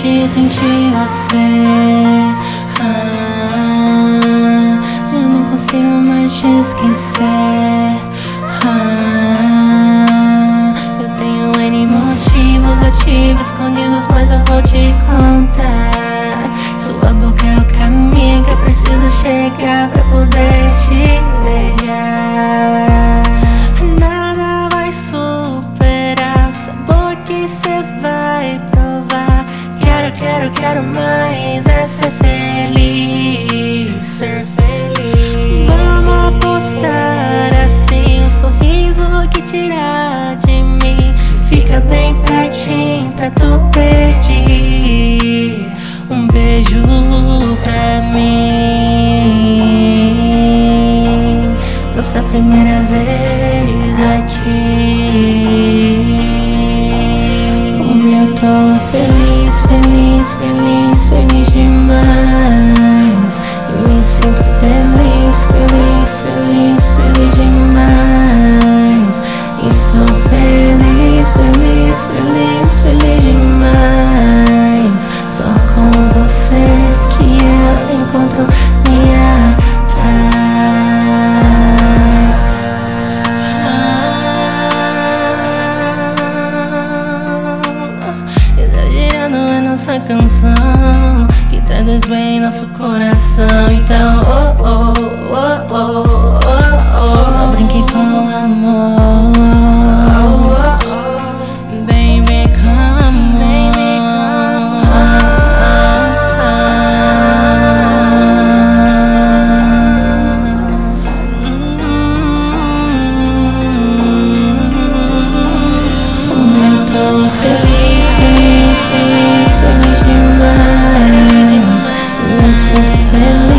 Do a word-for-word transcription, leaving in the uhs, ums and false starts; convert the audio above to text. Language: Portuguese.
noite senti você. Ah, eu não consigo mais te esquecer. Ah, eu tenho N motivos ativos escondidos, mas eu vou te contar. Sua boca é o caminho que eu preciso chegar pra poder te beijar. Nada vai superar o sabor que cê vai provar. Quero, quero, quero mais é ser feliz, ser feliz. Vamos apostar assim, um sorriso que tirar de mim. Fica bem pertinho pra tu pedir um beijo pra mim. Nossa primeira vez aqui. Como eu tô feliz, feliz, feliz, feliz demais. Eu me sinto feliz, feliz, feliz, feliz demais. Estou feliz, feliz, feliz, feliz demais. Só com você que eu encontro minha paz. Ah, exagerando é nossa canção que traduz bem nosso coração. Então, oh, oh, oh, oh, oh, oh, não brinque com o amor. Baby, come feliz, feliz, feliz, feliz demais. Eu me sinto feliz.